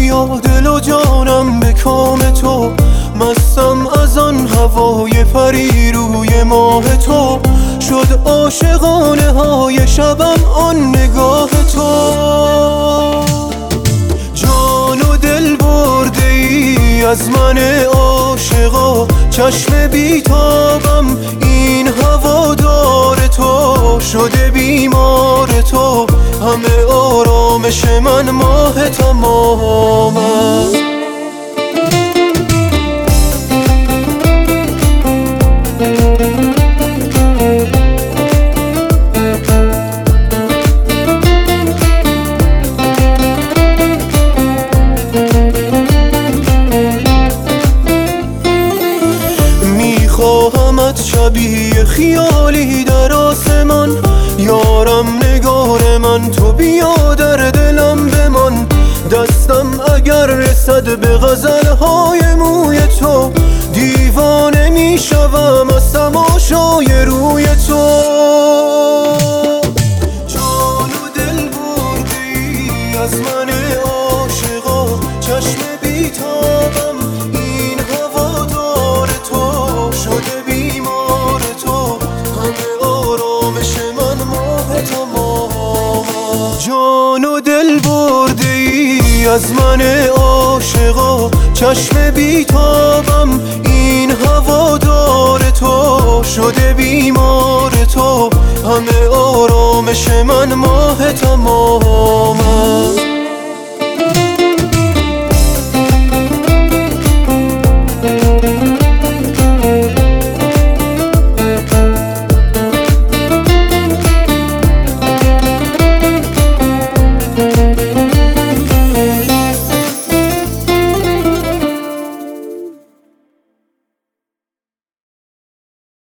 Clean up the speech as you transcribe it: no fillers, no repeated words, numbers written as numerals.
بیا دل و جانم به کام تو، مستم از آن هوای پری روی ماه تو، شد عاشقانه های شبم آن نگاه تو. جان و دل برده ای از من عاشقا، چشم بیتابم این هوادار تو، شده بیمار تو، همه آرامش من ماه تمامم. میخواهمت شبیه خیالی در آسمان، یارم نگار من تو بیا در دلم بمان، دستم اگر رسد به غزلهای موی تو، دیوانه میشوم از تماشای روی تو. جان و دل برده ای از من عاشقا، چشم بیتابم این هوادار تو، شده بیمار تو، همه آرامش من ماه تمامم. جان و دل برده ای از من عاشقا، چشم بیتابم این هوادار تو، شده بیمار تو، همه آرامش من ماه تمامم.